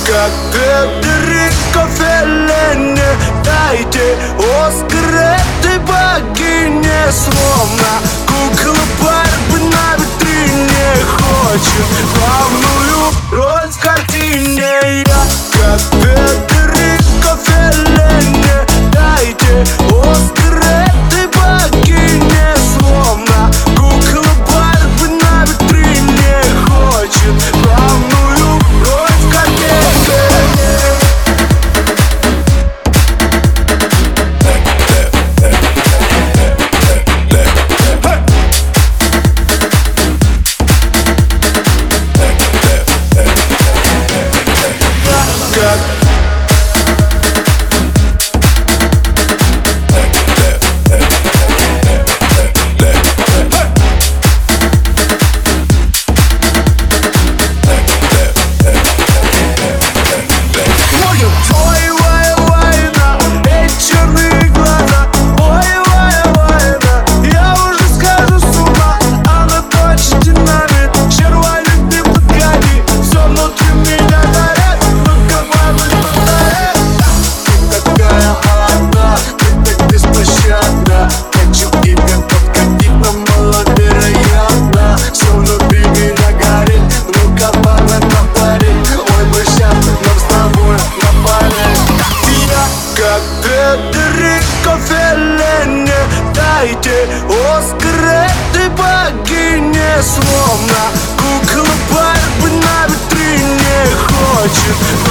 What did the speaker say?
как Федерико Феллини. Дайте Оскар этой богине, словно кукла Барби на витрине хочет главную роль в картине. Я как Федерико Феллини. Дайте Оскар этой богине, словно кукла Барби на витрине хочет главную роль в картине. Федерико Феллини. Дайте Оскар этой богине, словно кукла Барби на витрине хочет